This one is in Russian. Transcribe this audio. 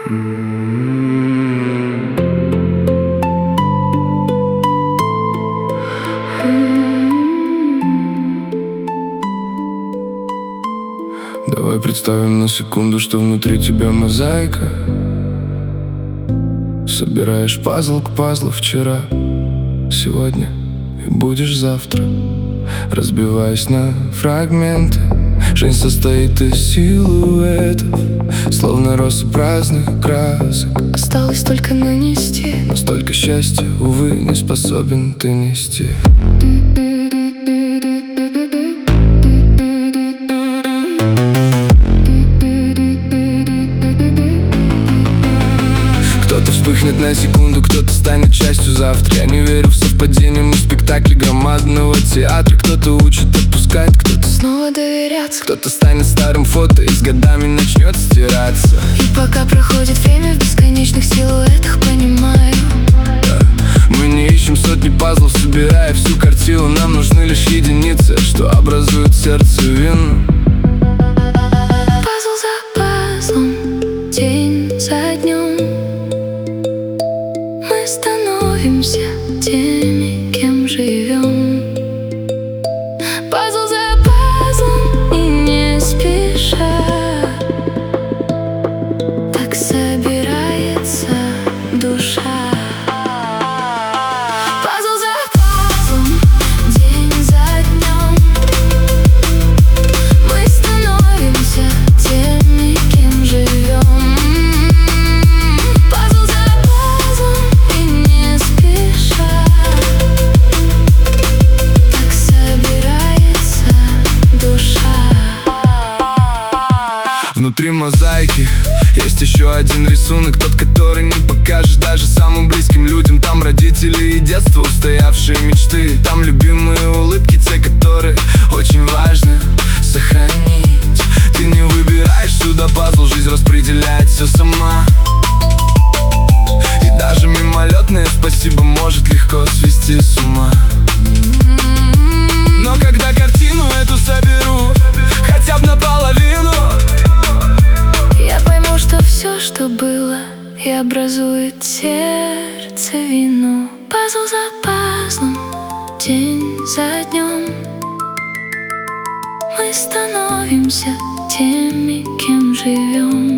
Давай представим на секунду, что внутри тебя мозаика. Собираешь пазл к пазлу вчера, сегодня и будешь завтра, разбиваясь на фрагменты. Жизнь состоит из силуэтов, словно россыпь разных красок. Осталось только нанести, но столько счастья, увы, не способен ты нести. Кто-то вспыхнет на секунду, кто-то станет частью завтра. Я не верю в совпадение, мы в спектакле громадного театра. Кто-то учит отпускать, кто-то снова доверяться. Кто-то станет старым фото и с годами начнет стираться. И пока проходит время в бесконечных силуэтах, понимаю, мы не ищем сотни пазлов, собирая всю картину. Нам нужны лишь единицы, что образуют сердцевину. Пазл за пазлом, день за днем, мы становимся теми, кем живем. Пазл за пазлом и не спеша так собирается душа. Пазл за пазлом, день за днем, мы становимся теми, кем живем. Пазл за пазлом и не спеша так собирается душа. Внутри мозаики есть еще один рисунок, тот, который не покажешь даже самым близким людям. Там родители и детство, устоявшие мечты. Там любимые улыбки, те, которые очень важно сохранить. Ты не выбираешь сюда пазл, жизнь распределяет все сама. И даже мимолетное спасибо может легко свести с ума. Но когда картину эту соберу, хотя бы наполовину, я пойму, что все, что было, и образует сердцевину. Пазл за пазлом, день за днем, мы становимся теми, кем живем.